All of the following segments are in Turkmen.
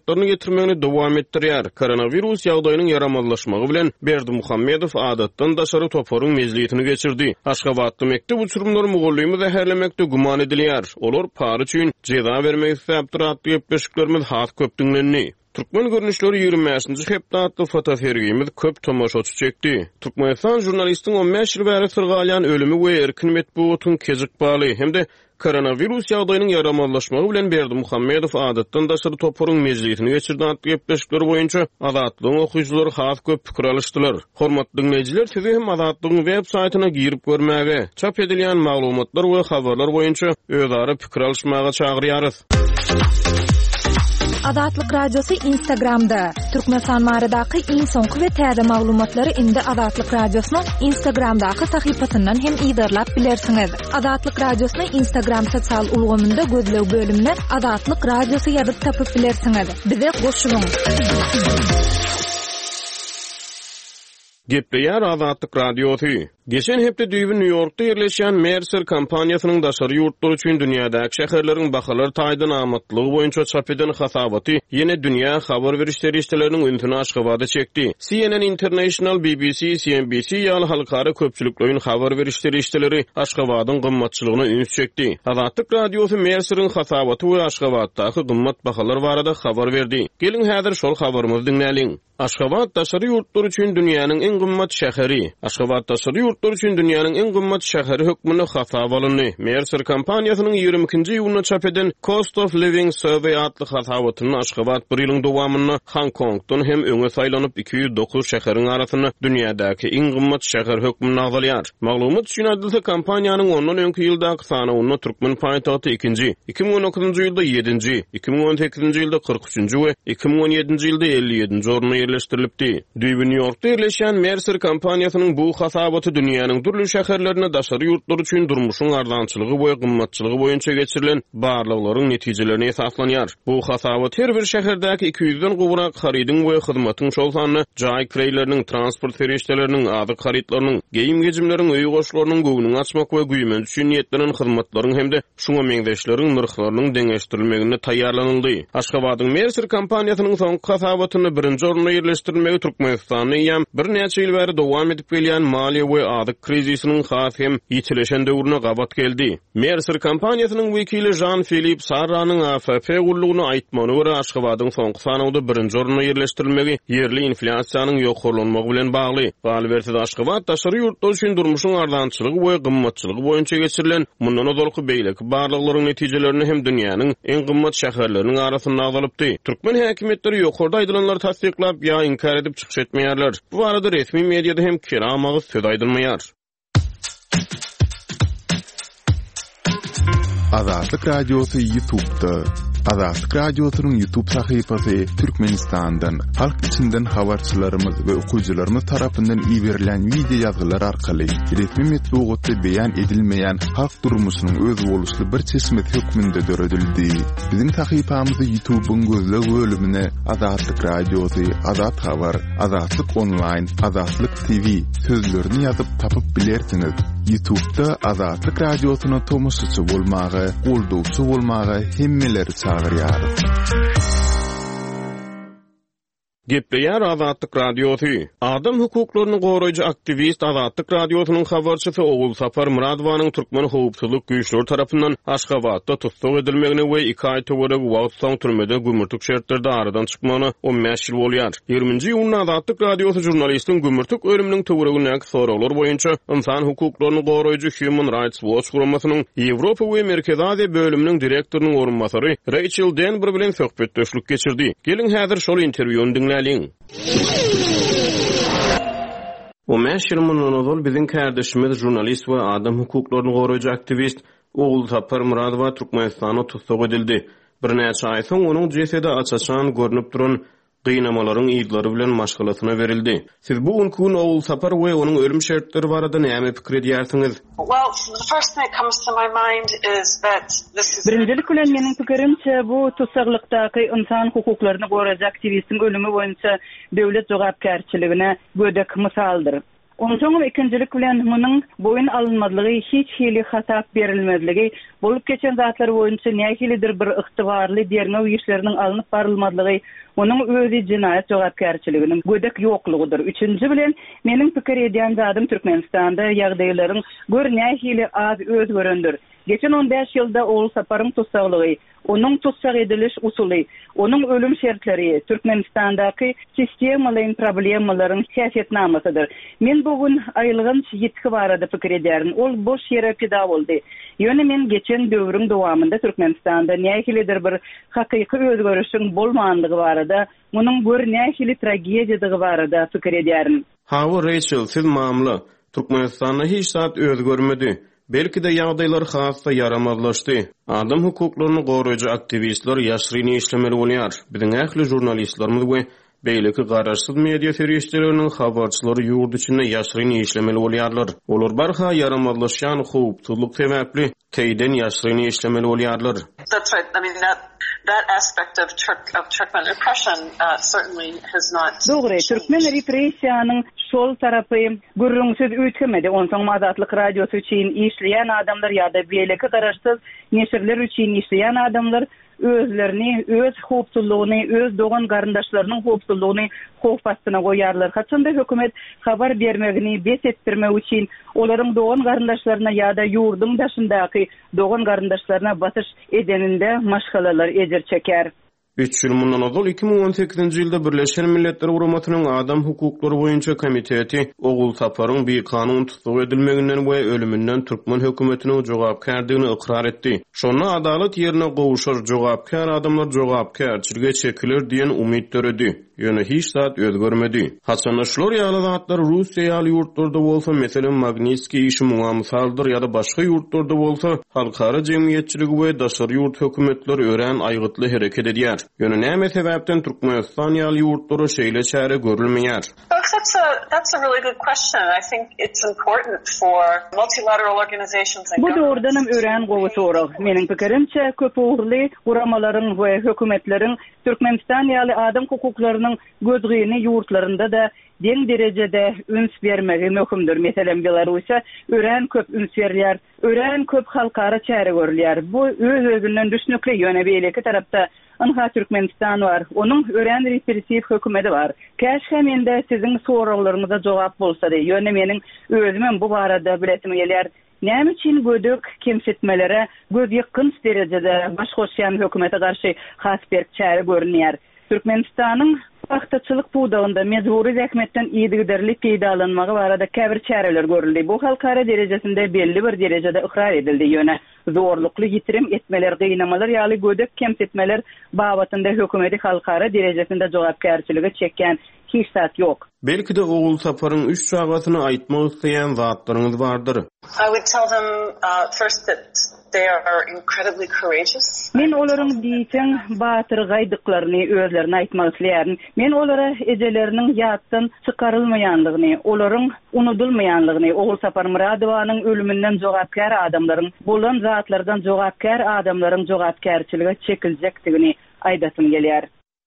malumatlaryny getirmegini dowam etdirýär. Koronavirus ýagdaýynyň yaramazlaşmagy bilen Berdimuhammedow adatdan daşary toparyň mezliýetini geçirdi. Aşgabatda mektep uçurumlary mugullymy zäherlemekde guman edilýär. Olar pary üçin jeza bermek sebäpdir atlyp beşiklerimiz hat köpdiňlenni. Türkmen görünüşleri 25-nji hepde atly fotofergimiz köp tomoşaçy çekdi. Türkmenistan jurnalistiň 15 ýyl bäri sırgalyan ölümi we erkin metbuatyn kezik baly hemde koronavirus ýagdaýynyň yaramazlaşmagy bilen Berdimuhammedow adatdan daşary toparyň mezliýetini geçirdi atly beşikler boýunça Azatlygyň okuyjylary has köp pikir alışdylar. Hormatly dinleýijiler, sizi hem Azatlygyň web saýtyna girip görmäge, çap edilýän maglumatlar we habarlar boýunça özara pikir alışmaga çagyrýarys. Azatlyk radiosu Instagramda. Türkmenistan maradaky iň soňky we täze maglumatlary indi Azatlyk radiosynyň Instagramdaky sahypasyndan hem ýydarlap bilersiňiz. Azatlyk radiosyny Instagram sosial ulgamynda gözlew bölümine Azatlyk radiosu ýazyp tapyp bilersiňiz. Bize goşulyň. Gepleýär Azatlyk radiosu. Geçen hepde düýbi New York'ta ýerleşýän Mercer kompaniýasynyň daşary ýurtlar üçin dünýädäki şäherleriň bahalary taýdan amatlygy boýunça çap eden hasabaty ýene dünýä habar berişleri işleriniň üntüni Aşgabada çekdi. CNN International, BBC, CNBC ýaly halkara köpçüliklerin habar berişleri işleri Aşgabadyň gymmatçylygyna üns çekdi. Azatlyk radiosu Mercer'iň hasabaty we Aşgabaddaky gymmat bahalary barada habar berdi. Gelin häzir şol habarymyzy dinläliň. Aşgabat daşary ýurtlar üçin dünýäniň en gymmat şäheri. Aşgabat daşary ýurtlar üçin dünýäniň en gymmat şäheri hökmüne hasap alyndy. Mercer kompaniýasynyň 22-nji ýylyna çap eden Cost of Living Survey adly hasabatyny Aşgabat bir ýylyň dowamyny Hong Kongdan hem öňe saýlanyp 209 şäheriň arasyny dünýädäki en gymmat şäher hökmüne alýar. Maglumat üçin adylsa kompaniýanyň ondan öňki ýyldaky sanawyna Türkmen paýtagty 2-nji, 2019-njy ýylda 7-nji, 2018-nji ýylda 43-nji we 2017-nji ýylda 57-nji oruna yerleşdirilipdi. Düýbi New York'ta yerleşen Mercer kompaniýasynyň bu hasabaty dünýäniň türlü şäherlerine daşary ýurtlar üçin durmuşyň ardançylygy we gymmatçylygy boýunça geçirilen barlyklaryň netijelerini esaslanýar. Bu hasabat her bir şäherdäki 200-den gowrak harydyň we hyzmatyň şol sanyny, jaý kreýleriniň, transport ferişdeleriniň, adyk harytlarynyň, geyim gejimleriň, öýü goşlarynyň gowunyny açmak we güýmen üçin niýetlenen hyzmatlaryň hemde şuňa meňzeşleriň nyrhlarynyň deňeşdirilmegine taýýarlanyldy. Aşgabatyň Mercer kompaniýasynyň soňky hasabatyny birinji oruna yerleşdirmegi Türkmenistanyň ýam bir neçe ýyl bäri dowam edip gelýän maliýe we adyk krizisiniň has hem ýitileşen döwrüne gabat geldi. Mercer kompaniýasynyň wekili Jean-Philippe Sarranyň AFP gullugyny aýtmagyna görä Aşgabatyň soňky sanawda birinji oruna yerleşdirilmegi ýerli inflasiýanyň ýoklanmagy bilen bagly. Galbertde Aşgabat daşary ýurtlar üçin durmuşyň ardançylygy we gymmatçylygy boýunça geçirilen mundan ozalky beýleki barlyklaryň netijelerini hem dünýäniň en gymmat şäherleriniň arasyna alypdy. Türkmen häkimetleri ýokarda aýdylanlar tasdiklap ýa inkar edip çykyş etmeýärler. Bu arada resmi mediada hem kiramagy söz aýdylmaýar. Azatlyk radiosu YouTube'da. Azatlyk radiosynyň YouTube sahypasy Türkmenistandan, halk içinden habarçylarymyz we okuyjylarymyz tarapyndan ýiberilen video ýazgylar arkaly resmi metbuatda beýan edilmeýän halk durmuşynyň öz boluşly bir çeşmet hökmünde döredildi. Biziň sahypamyzy YouTube'un gözle bölümine Azatlyk radiosu, Azat habar, Azatlyk online, Azatlyk TV sözlerini ýazyp tapyp bilersiňiz. YouTube'da Azatlyk radiosyna tomoşaçy bolmagy, goldowçy bolmagy hemmeleri çagyrýar. Gepleýär Azatlyk radiosu. Adam hukuklaryny goraýjy aktivist Azatlyk radiosynyň habarçysy Ogul Sapar Muradowanyň türkmen howpsuzlyk güýçleri tarapyndan Aşgabatda tutsak edilmegine we 2 aý töwerek wagt soň türmede gümürtük şertlerde aradan çykmagyna 15 ýyl bolýar. 20-nji ýylyna Azatlyk radiosu jurnalistiň gümürtük ölüminiň töweregine sorawlar boýunça insan hukuklaryny goraýjy Human Rights Watch guramasynyň Ýewropa we Merkezi Aziýa bölüminiň direktorynyň orunmasary Rachel Denber bilen söhbetdeşlik geçirdi. Gelin häzir şol interwýuny dinläýäris. 15 ýyl mundan ozal biziň kardeşimiz jurnalist we adam hukuklaryny goraýjy aktivist Ogul Sapar Muradowa Türkmenistana tutsak edildi. Bir näçe aý soň onuň jesedi açaçan görünüp duran gynamalaryň ýyllary bilen maşgalatyna berildi. Siz bu gün Ogul Sapar we onuň ölüm şertleri barada näme pikir edýärsiňiz? Well, the first thing that comes to my mind is that this is... Birinjilik bilen meniň pikirimçe bu tutsaklıkdaky insan hukuklaryny goraýjy aktivistin ölümi boýunça döwlet jogapkärçiligine gödek misaldyr. Onsoň ikinjilik bilen munyň boyun alınmadlygy, hiç hili hasap berilmezligi, bolup geçen zatlar boýunça nähilidir bir ygtybarly derňe işleriniň alınıp barylmadlygy, onuň özi jinayet jogapkärçiliginiň gödek ýoklugydyr. Üçinji bilen meniň pikir edýän zadym Türkmenistanda ýagdaýlaryň gör nähili az özgörendir. Geçen 15 ýylda oğul saparyň tutsaglygy, onuň tutsak ediliş usuly, onuň ölüm şertleri Türkmenistandaky sistemalaryň problemalaryň häsiýetnamasydyr. Men bugün aýlygyn ýetki barada pikir edýärin. Ol boş ýere pida boldy. Ýöne men geçen döwrüň dowamında Türkmenistanda nähilidir bir hakyky özgörüşiň bolmandygy barada, munyň gör nähili tragediýadygy barada pikir edýärin. Hawa Rachel, siz mamly Türkmenistanda hiç zat özgörmedi. Belki de ýagdaýlar hasda yaramazlaşdy. Adam hukuklaryny goraýjy aktivistler ýaşryny işlemeli bolýar. Biziň ähli jurnalistlerimiz we beýleki garaşsyz media ferişdeleriniň habarçylary ýurt içinde ýaşryny işlemeli bolýarlar. Olar barha yaramazlaşýan howpsuzlyk sebäpli teýden ýaşryny işlemeli bolýarlar. That's right. I mean, that aspect of Turkmen repression certainly has not... Dogry, Türkmen repressiýanyň şol tarapy gürrüňsiz ötmedi. Onsoň Azatlyk radiosu üçin işleýän adamlar ýa-da beýleki garaşsyz neşirler üçin işleýän adamlar özlerini, öz howpsuzlygyny, öz dogan garyndaşlarynyň howpsuzlygyny howp astyna goýarlar. Haçanda hökümet habar bermegini bes etdirmek üçin olaryň dogan garyndaşlaryna ýa-da ýurdun daşyndaky dogan garyndaşlaryna batyş edeninde maşgalalar ejer çeker. 3 ýyl mundan ozal 2018-nji ýylda Birleşen Milletler Guramatynyň Adam hukuklary boýunça komiteti oğul saparyň bir kanun tutup edilmeginden we ölümünden Türkmen hökümetiniň jogapkärdigini ikrar etdi. Şonu adalet ýerine gowuşar jogapkär adamlar jogapkärçilige çekilir diýen umyt töredi. Ýöne hiç zat özgörmedi. Haçanlaşlar ýaly zatlar Russiýa ýaly ýurtlarda bolsa, meselem Magnitski işi muňa misaldyr ýa-da başga ýurtlarda bolsa, halkara jemgyýetçiligi we daşary ýurt hökümetleri ören aýgytly hereket edýär. Ýöne näme sebäpden Türkmenistan ýaly ýurtlary şeýle çäre görülmeýär? That's a really good question. I think it's important for multilateral organizations and Bu doğrudanam ören gowy sorak. Meniň pikirimçe köp uğurly uramalaryň we hökümetleriň Türkmenistan ýaly adam hukuklarynyň gözgüni ýurtlarynda da den derejede üns bermegi möhümdür. Meselem Belarusiýa ören köp üns berýär, ören köp halkara çäre görülýär. Bu öz-özünden düşnükli ýöne beýleki tarapda Anha Türkmenistan var. Onun ören repressiv hökümeti var. Käşke mende sizin soraglaryňyza jogap bolsa da, ýöne meniň özümem bu barada biletim gelýär. Näme üçin gödük kemsetmelere göz ýakyn derejede baş goşýan hökümete garşy hasberk çäre görünýär. Türkmenistanyň wagtçylyk buğdagynda mezburi zähmetden ýygyderlik peýdalanmagy barada käbir çäreler görüldi. Bu halkara derejesinde belli bir derejede ikrar edildi. Ýöne zorlukly ýitirim etmeler, gynamalar ýaly gödük kemsetmeler babatynda hökümeti halkara derejesinde jogapkärçiligi çekýän hiç zat yok. Belki de oğul saparyň 3 çagatyny aýtmak isleýän zatlaryňyz bardyr. I would tell them first that they are incredibly courageous. Men olaryň diýsen batyr gaýdyklaryny özlerine aýtmak isleýärin. Men olara ejeleriniň ýatdan çykarylmaýanlygyny, olaryň unudulmaýanlygyny, oğul sapar Muradowanyň ölümünden jogapkär adamlaryň, bolan zatlardan jogapkär adamlaryň jogapkärçiligi çekiljekdigini aýdatym gelýär.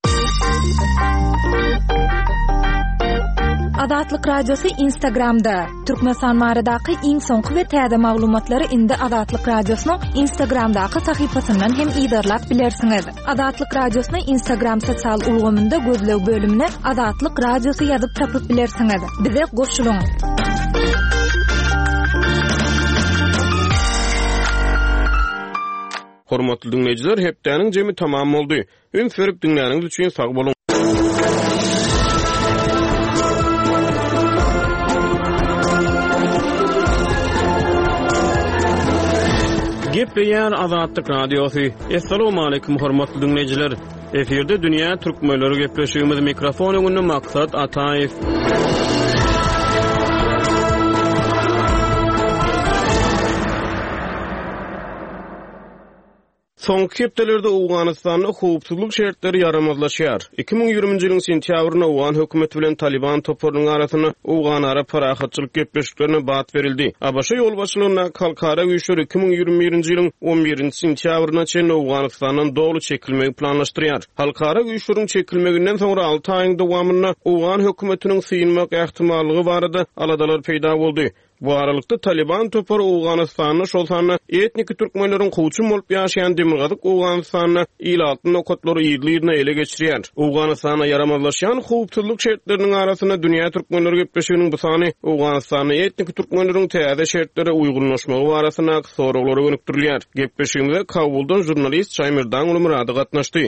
Azatlyk radiosu Instagramda. Türkmenistan maradaky iň soňky we täze maglumatlary indi Azatlyk radiosynyň Instagramdaky sahypasyndan hem ýydarlap bilersiňiz. Azatlyk radiosyny Instagram sosial ulgamynda gözlew bölümine Azatlyk radiosu ýazyp tapyp bilersiňiz. Bize goşulyň. Hormatly dinleyijiler, hepdeniň jemi tamam boldy. Ümit berip dinläniňiz üçin sag boluň. Gepleyen Azatlyk radiosu. Assalamu alaykum hormatly dinleyijiler. Eferde dünýä türkmenleri gepleşýümiz mikrofon öňünde maksat Ataýew. Soňky hepdelerde Awganystanda howpsuzlyk şertleri yaramazlaşýar. 2020-nji ýylyň sentýabryna Awgan hökümeti bilen Taliban toparynyň arasyna Awgan ara parahatçylyk gepleşiklerine bat berildi. Abaşa ýolbaşçylygyna kalkara güýçler 2021-nji ýylyň 11-nji sentýabryna çen Awganystandan dogly çekilmegi planlaşdyrýar. Halkara güýçleriň çekilmeginden soňra 6 aýyň dowamyna Awgan hökümetiniň synmak ähtimallygy barada aladalar peýda boldy. Bu aralykda Taliban topary Awganystanyň şol sany etnik türkmenleriň goýçun bolup ýaşaýan demirgazyk Awganystanyň ýylatyny okotlary ýylygyna ele geçirýär. Awganystana yaramazlaşýan howpsuzlyk şertleriniň arasyna dünýä türkmenleri gepleşiginiň bu sany Awganystanyň etnik türkmenleriň täze şertlere uýgunlaşmagy barasyna soraglary gönükdirilýär. Gepleşiginde Kabuldan jurnalist Şaýmyrdan Ulumurady gatnaşdy.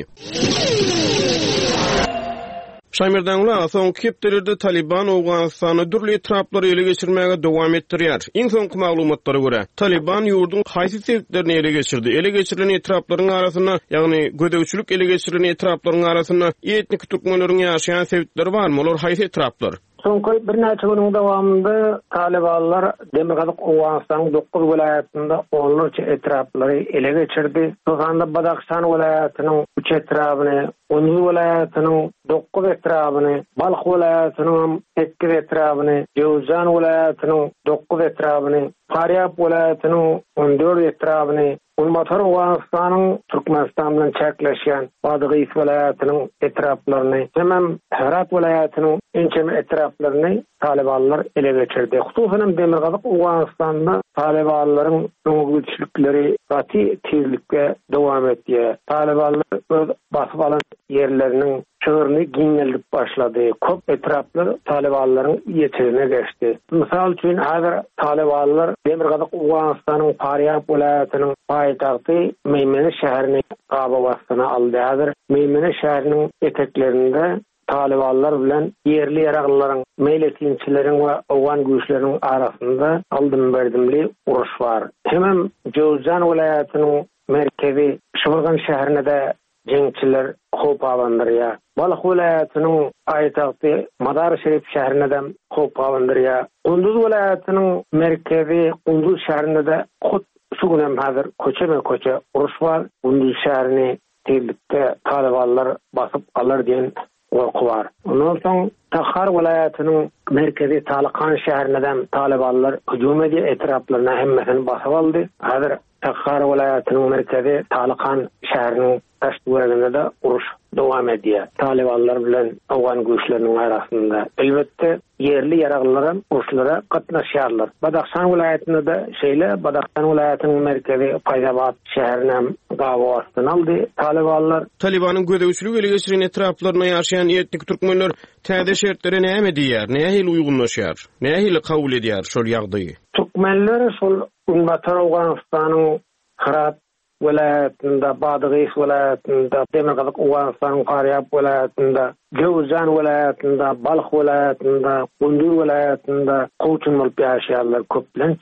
Şaýmyrdanlar soňky hepdelerde Taliban Awganystany dürli etraplary ele geçirmäge dowam etdirýär. Iň soňky maglumatlary görä, Taliban ýurduň haýsy sebäplerini ele geçirdi. Ele geçirilen etraplaryň arasyna, ýagny gödäwçilik ele geçirilen etraplaryň arasyna etnik türkmenleriň ýaşaýan sebäpleri barmy? Olar haýsy etraplar? Soňky bir näçe güniň dowamında Talibanlar Demirgazyk Awganystanyň 9 welaýatynda onlarça etraplary ele geçirdi. Şonda Badakhşan welaýatynyň 3 etrabyny, Only welaýatynyň 9 etrabyny, Balkh welaýatynyň 8 etrabyny, Jowzan welaýatynyň 9 etrabyny, Faryab welaýatynyň 14 etrabyny, Ulmatar Awganystanyň Türkmenistan bilen çäkleşýän Badygy welaýatynyň etraplaryny, hemem Herat welaýatynyň ençem etraplaryny Talibanlar ele geçirdi. Hususan Demirgazyk Awganystanda Talibanlaryň öňgüçlükleri gaty tezlikle dowam etdi. Talibanlar öz basyp alan yerleriniň çöğürünü giňeldip başlady. Köp etraplar Talibanlaryň ýetirine geçdi. Misal üçin häzir Talibanlar Demirgazyk Awganystanyň Faryab welaýatynyň paýtagty Meýmene şäherini gaba wastyna aldy. Häzir Meýmene şäheriniň eteklerinde Talibanlar bilen yerli ýaraglylaryň, meýletinçileriň we Awgan güýçleriniň arasynda aldym berdimli uruş bar. Hemem Jowzan welaýatynyň merkezi Şurgan şäherinde de jeňçiler hop alandyrýar. Balkh welaýatynyň aýtagty Madar Şerif şäherinde de hop alandyrýar. Gunduz welaýatynyň merkezi Gunduz şäherinde de hop şunem häzir köçe uruş bar. Gunduz şäherini tezlikde Talibanlar basyp alar diýen gorku bar. Ondan soň Takhar welaýatynyň merkezi Talakan şäherinde Talibanlar hüjum edip etraplaryna hemmesini basyp aldy. Häzir Takhar welaýatynyň merkezi Talakan şäheriniň taşdüwreginde de uruş dowam edýär. Talibanlar bilen Awgan güýçleriniň arasynda. Elbetde yerli ýaraglylar uruşlara gatnaşýarlar. Badakhşan welaýatynda da şeýle Badakhşan welaýatynyň merkezi Faýzabad şäherine gaba wastyny aldy. Talibanyň gödäwçilik ele geçiren etraplaryna ýaşaýan etnik türkmenler täze şertlere näme diýär? Nähili uýgunlaşýar? Nähili kabul edýär şol ýagdaýy? Türkmenler şol Ulmatar Awganystanyň Herat welaýatynda, Badygy welaýatynda, Demirgazyk Awganystanyň Faryab welaýatynda, Jowzan welaýatynda, Balkh welaýatynda, Gunduz welaýatynda goýçun bolup ýaşaýarlar köplenç.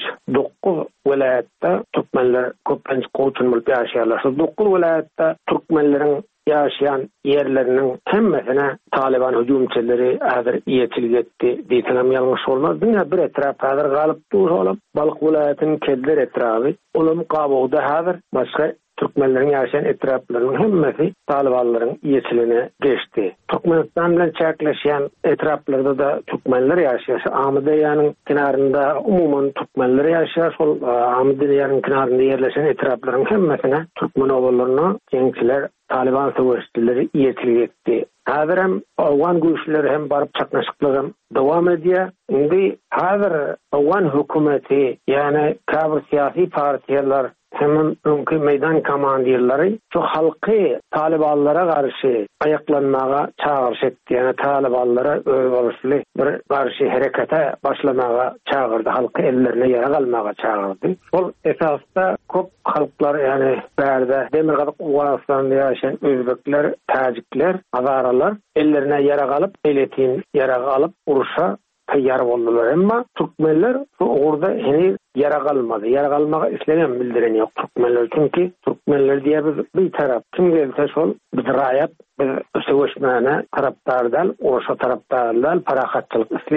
9 welaýatda türkmenler köplenç goýçun bolup ýaşaýarlar. Şu 9 welaýatda türkmenleriň ýaşaýan yerleriniň hemmesine Taliban hüjumçyları häzir ýetilip etdi. Diýsem ýalňyş bolmaz. Dünýä bir etrap häzir galyp durýar. Balkh welaýatynyň Kedler etrapy, ulamy Gabagda häzir başga türkmenleriň ýaşaýan etraplarynyň hemmesi Talibanlaryň ýetiline geçdi. Türkmenistan bilen çäkleşýän etraplarda da türkmenler ýaşaýar. Amydaýanyň kenarynda umumyň türkmenler ýaşaýar. Şol Amydaýanyň kenarynda ýerleşen etraplaryň hemmesine türkmen owallaryna jeňçiler Taliban söwüşçileri ýetilip etdi. Häzir hem Awgan güýçleri hem baryp çaknaşyklygy dowam edýär. Indi häzir Awgan hökümeti, ýani käbir syýasy partiýalar hem öňkü meýdan komandirleri şu halky Talibanlara garşy ayaklanmaga çağırış etdi. Yani Talibanlara öwrüşli bir garşy herekete başlamaga çağırdı. Halky ellerine ýara almaga çağırdy. Ol esasda köp halklar, yani bärde Demirgazyk Awganystanda ýaşaýan özbekler, täjikler, azaralar ellerine ýara alyp, eletin ýara alyp uruşa taýýar boldular. Emma türkmenler orada heni ýara galmady. Ýara galmaga islegen bildiren ýok türkmenler. Çünki türkmenler diýe bir tarap kim gelse şol biz raýat, biz söwüşmäne tarapdardan, uruşa tarapdardan parahatçylyk isleýär.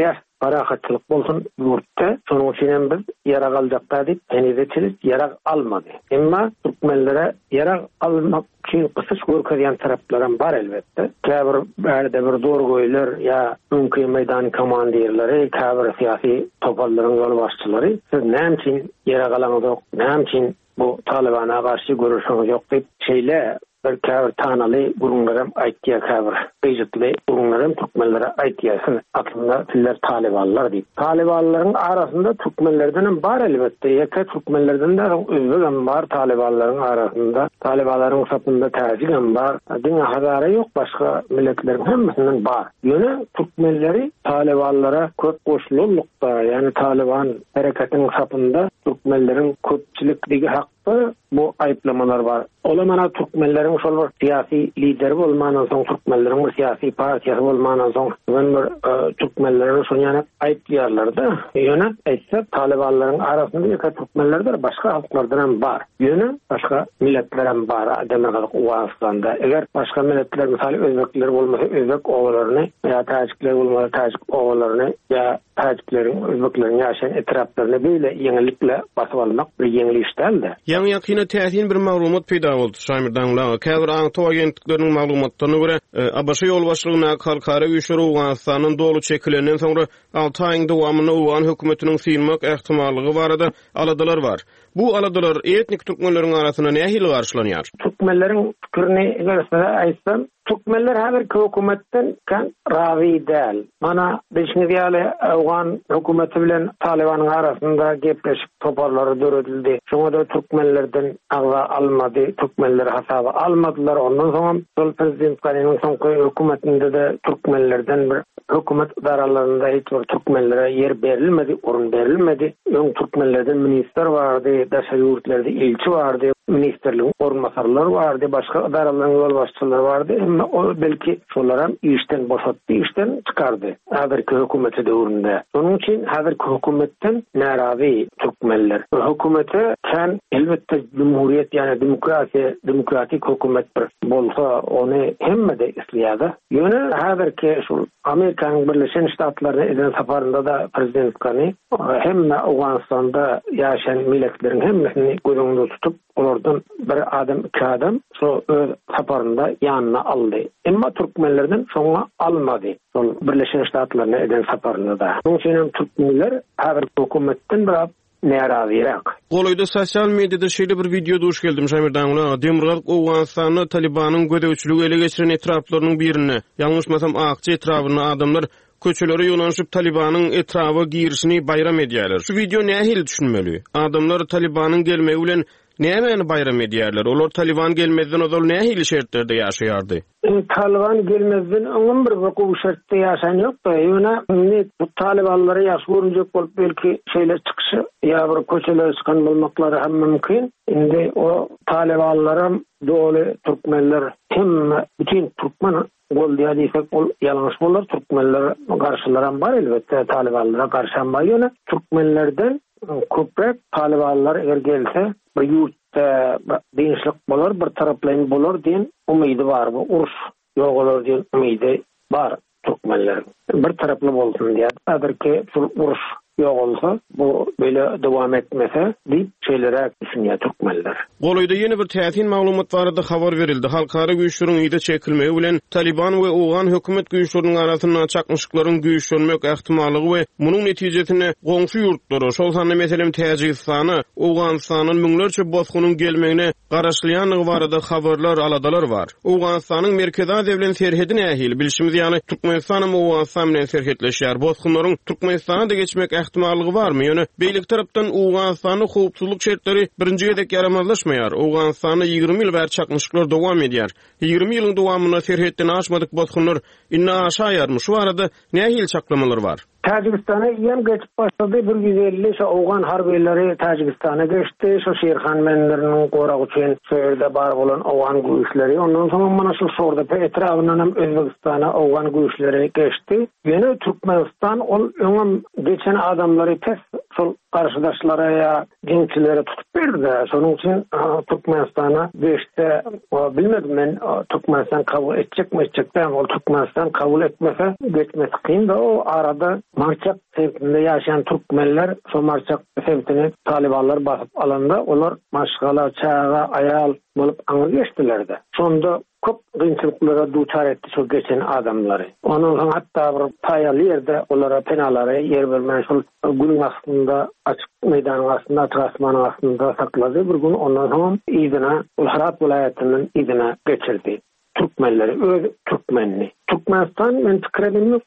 parahatçılık bolsun yurtda. Şonuň üçin biz ýara galjak diýip enideçilik ýara almady. Emma türkmenlere ýara almak için kısıç görkezýän taraplarım bar elbette. Käbir bärde bir dorgoýlar ýa öňki meýdan komandirleri, käbir syýasy topallaryň ýol başçylary siz näme üçin ýara galaňyz, näme üçin bu Talibana garşy görüşiňiz ýok diýip şeýle bir käbir tanaly gurunlarym aýtýar, käbir beýjitli gurunlarym türkmenlere aýtýar. Aslında tiller Talibanlar diýip. Talibanlaryň arasynda türkmenlerden bar elbette. Ýeke türkmenlerden de özbegem bar Talibanlaryň arasynda. Talibanlaryň sapynda täzigem bar. Diňe habary ýok, başga milletleriň hemmesinden bar. Ýöne türkmenleri Talibanlara köp goşulurlukda, ýani Taliban hareketiniň sapynda türkmenleriň köpçilikligi hakda bu aýplamalar bar. Ola mana türkmenleriň şol bir syýasy lideri bolmanan soň, türkmenleriň bir syýasy partiýasy bolmanan soň, bir türkmenleriň şonu ýany aýtýarlar-da. Ýöne aýtsa Talibanlaryň arasynda ýa türkmenlerdir, başga halklardan bar. Ýöne başga milletlerden bar. Demek Owganistanda eger başga milletler, misal özbekler bolmasa özbek owalaryny ýa täjikler bolmasa täjik owalaryny ýa täjikleriň özbekleriň ýaşaýan etraplaryny beýle ýeňilikle basyp almak bir ýeňilik işdäldi. Ýa-ni ýakyna täsin bir maglumat peýda boldy Şamirdanla. Käbir aňto agentlikleriň maglumatlaryna görä, ABC ýol başlygyna halkara güýçleri Owganistanyň dolu çekilenden soňra 6 aýyň dowamyny Owgan hökümetiniň synmak ähtimallygy barada aladalar bar. Bu aladalar etnik türkmenleriň arasyna nähili garşylanýar? Türkmenleriň pikirini aýtsam, Türkmenler häzir hökümetden kan rawy däl. Mana beşinci ýaly Awgan hökümeti bilen Talibanyň arasynda gepleşip toparlary döredildi. Şoňa da türkmenlerden agza almady, türkmenler hasaba almadylar. Ondan soň şol prezident Karynyň soňky hökümetinde de türkmenlerden bir hökümet idaralarynda hiç bir türkmenlere yer berilmedi, orun berilmedi. Öň türkmenlerden minister bardy, daşary ýurtlarda elçi bardy, ministerliğin orunmasarları vardı, başka idaraların yol başçıları vardı. Ama o belki şolara işten boşalttı, işten çıkardı. Hazırki hükümeti dövründe. Onun için hazırki hükümetten narazi Türkmenler. Hükümete kan elbette cumhuriyet yani demokratik hükümet bir bolsa onu hemme de istiyadı. Yöne hazırki şu Amerika'nın Birleşen Ştatları'na eden safarında da Prezident Kani hemme Afganistan'da yaşayan milletlerin hemmesini gözünde tutup onlardan bir adam, iki adam so safarında yanına aldı. Ama Türkmenlerden sonra almadı. Son Birleşen Ştatları'na eden safarında da. Bunun için Türkmenler haber hükümetten biraz narazirak. Goloyda sosial medyada şeýle bir video duş geldim Şamirdanla. Demirgalk Owganistanyny Talibanyň gödäwçiligi ele geçiren etraplarynyň birini, ýalňyşmasam Akçy etrawyny adamlar köçelere ýonanyşyp Talibanyň etrawy girişini bayram edýärler. Şu video nähili düşünmeli? Adamlar Talibanyň gelmegi bilen näme bayram edýärler? Olar Taliban gelmezden ozal nähili şertlerde ýaşaýardy? Taliban gelmezden öňüm bir hukuky şertde ýaşaýan ýok-da. Ýöne bu Talibanlara ýaş görünjek bolup belki şeýle çykyşy ýa bir köçelere çykan bolmaklary hem mümkin. Indi o Talibanlara dolu Türkmenler hem bütün Türkmen gol diýýärsek ol ýalňyş bolar. Türkmenler garşylaran bar elbette Talibanlara garşan bar. Ýöne Türkmenlerden köprek Talibanlar eger gelse bir ýurtda diňçlik bolar, bir taraplaýan bolar diýen umydy bar. Bu uruş ýok bolar diýen umydy bar Türkmenler. Bir taraply bolsun diýär. Häzirki şu uruş ýok bolsa, bu böyle dowam etmese diýip şeýlere düşünýär Türkmenler. Goloyda ýene bir täsin maglumat barada habar berildi. Halkara güýçleriň ýyda çekilmegi bilen Taliban we Owgan hökümet güýçleriniň arasynda çakmyşlyklaryň güýçlenmek ähtimallygy we munyň netijesinde goňşy ýurtlary, şol sany meselem Täjikistany, Owganistanyň müňlerçe bozgunyň gelmegine garaşlaýanlygy barada habarlar aladalar bar. Owganistanyň merkezi bilen serhedi nähili bilişimiz ýaly Türkmenistanyň Owganistan bilen serhetleşýär. Bozgunlaryň Türkmenistana da geçmek ähtimallygy barmy? Ýöne beýlik tarapdan Owganistanyň howpsuzlyk şertleri birinji ýerdek ýaramazlaşmaýar. Owganistanyň 20 ýyl bäri çakmyşlyklar dowam edýär. 20 ýylyň dowamyna serhetden aşmadyk bozgunlar inna aşaýarmy? Şu arada nähili çaklamalar bar? Tajikistan'a ýem geçip başlady. 150 şu Owgan harbiýetleri Tajikistan'a geçti. Şu Şerhan menleriniň goragy üçin şeýerde bar bolan Owgan güýçleri. Ondan soň mana şu şorda etrafyndan hem Özbekistan'a Owgan güýçleri geçti. Ýene Türkmenistan ol öňem geçen adamlary sol karşıdaşlara ya gençlere tutup berdi. Şonun için Türkmenistan'a beşte bilmedim ben Türkmenistan kabul edecek mi edecekten o Türkmenistan kabul etmese geçmesi kıyın da o arada Marçak semtinde yaşayan Türkmenler so Marçak semtini Talibanlar basıp alanda onlar maşgala, çağa, ayal bolup aňy geçdilerdi. Şonda köp gynçylyklara duçar etdi şu geçen adamları. Onun hatta bir paýaly ýerde olara penalary yer bermän şol gülüň astynda açyk meýdanyň astynda atrasmanyň astynda saklady. Bir gün ondan soň ýygyna Ulharat vilayatynyň ýygyna geçirdi. Türkmenleri öz Türkmenni. Türkmenistan men pikirdim yok.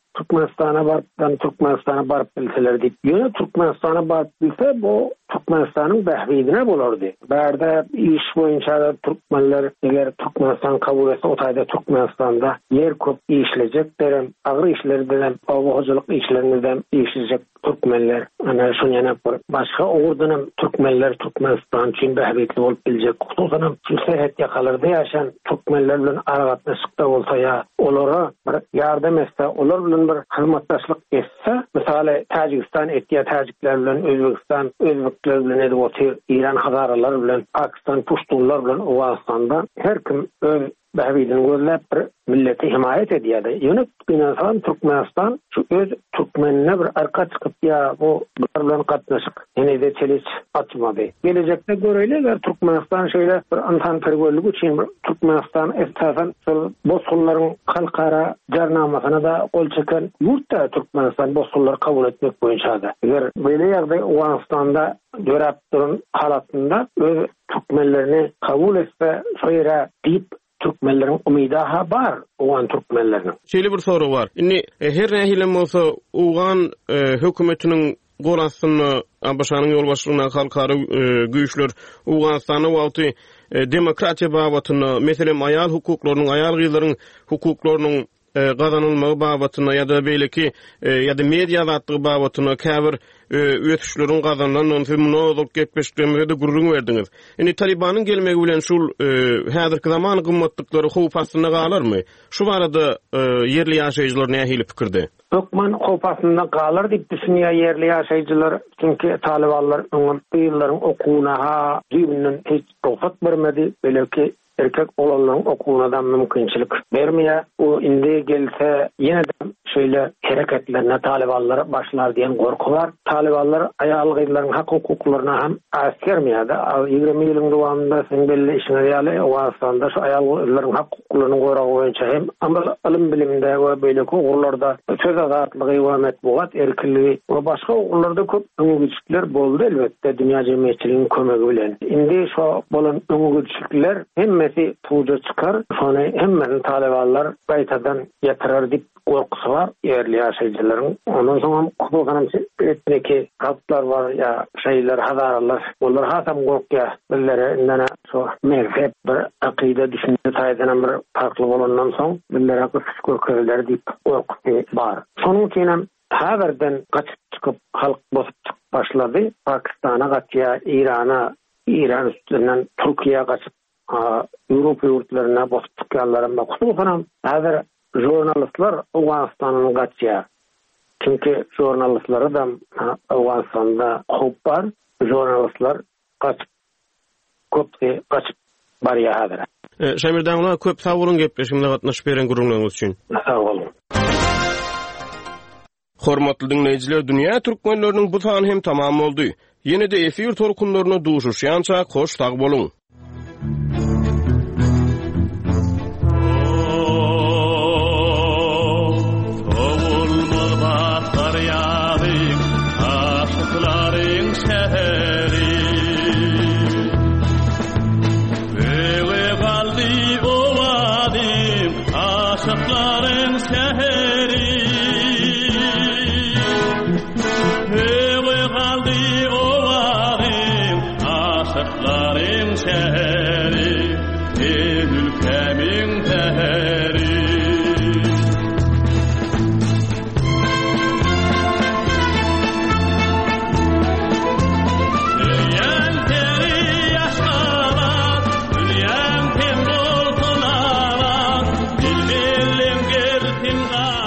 Türkmenistan'a barıp bilseler deyip. Yine Türkmenistan'a barıp bilse bu Türkmenistan'ın behvidine bulurdu. Berde iş boyunca da Türkmenler eğer Türkmenistan kabul etse o tayda Türkmenistan'da yer köp işleyecek derim. Ağır işleri derim. Avukacılık işlerini de işleyecek Türkmenler. Ana şun yana başka uğurdanım Türkmenler Türkmenistan için behvidli olup bilecek. Kutusanım şu seyahat yakalarda yaşayan Türkmenlerle aragatlaşıkta olsa ya olara yardım etse, olar bilen bir hizmetdaşlyk etse, misali Tacikistan etdiýär Tacikler bilen Özbekistan, Özbekler bilen edip İran Hazaralar bilen, Pakistan Puştunlar bilen Awganistanda her kim öz behvidini gözläp bir milleti himayet edýärdi. Ýöne insan Türkmenistan şu öz Türkmenine bir arka çıkıp ya bu bilen gatnaşyk ýene de çeliç açmady. Gelecekde göreýler Türkmenistan şeýle bir antan tergörlügi üçin Türkmenistan esasen bozgunlaryň halkara jarnamasyna da gol çeken ýurtda Türkmenistan bozgunlary kabul etmek boýunça da. Eger beýle ýagdaý Awganistanda görüp durun halatynda öz Türkmenlerini kabul etse şeýle diýip Türkmenlerin umidaha bar Ugan Türkmenlerinin. Şeýle bir soru var. Inni her nähilem bolsa Ugan hökümetiniň gorasyny Abaşanyň ýolbaşçylygyna halkara güýçler Uganistany wagty demokratiýa babatyny, meselem aýal hukuklarynyň, aýal gyzlaryň hukuklarynyň gazanylmagy babatyna ýa-da beýleki ýa-da media azatlygy babatyna käbir ötüşlerin gazanlanan feminozok gepleşdirmede gurrun berdiňiz. Indi Talibanyň gelmegi bilen şul häzirki zaman gymmatlyklary howp astyna galarmy? Şu barada yerli ýaşaýjylar nähili pikirde? Ökmen howp astyna galar diýip düşünýär yerli ýaşaýjylar, çünki Talibanlar öňe ýyllaryň okuwyna diýinden hiç ruhsat bermedi, belki erkek olanların okuwunadan mümkinçilik vermeye. O indi gelse yine de şöyle hareketlerine Talibanlar başlar diyen korku var. Talibanlar ayal gyzlaryň hak hukuklaryna hem askermeydi. 20 ýylyň dowamında sen belli işine ýaly Awganistanda şu ayal gyzlaryň hak hukuklaryny goragy boýunça hem ilim biliminde we beýleki ugurlarda söz azatlygy we matbuat erkinligi we başga ugurlarda köp öňüçlikler boldy elbetde dünýä jemgyýetçiliginiň kömegi bilen. Indi şu bolan öňüçlikler hemmesi puja çıkar. Sonra hemen Talibanlar baytadan yatırar dip korkusu var yerli ýaşaýjylaryň. Ondan soň kutuganam etniki halklar var ya şeýler Hazaralar. Olar hasam gorkýa billere indana şu mezhep bir akide düşünýe taýdan bir farkly bolandan soň billere kökörler dip korkusu bar. Şonuň üçin haberden gaçyp çykyp halk bosup başlady. Pakistana gaçýa, İran üstünden Türkiýe gaçyp Avrupa ýurtlaryna basıp çykýanlarym bakýaram. Häzir jurnalistler Awganistanyň gaçýa. Çünki jurnalistlere da Awganistanda howp bar. Jurnalistler gaçyp barýar häzir. Şemirden köp sag bolun gepleşimde gatnaşyp beren gurulmaňyz üçin. Sag bolun. Hormatly dinleýijiler, dünýä türkmenleriniň bu sany hem tamam boldy. Ýene-de efir torkunlaryna duşuşýança hoş sag bolun. Aşıkların şehri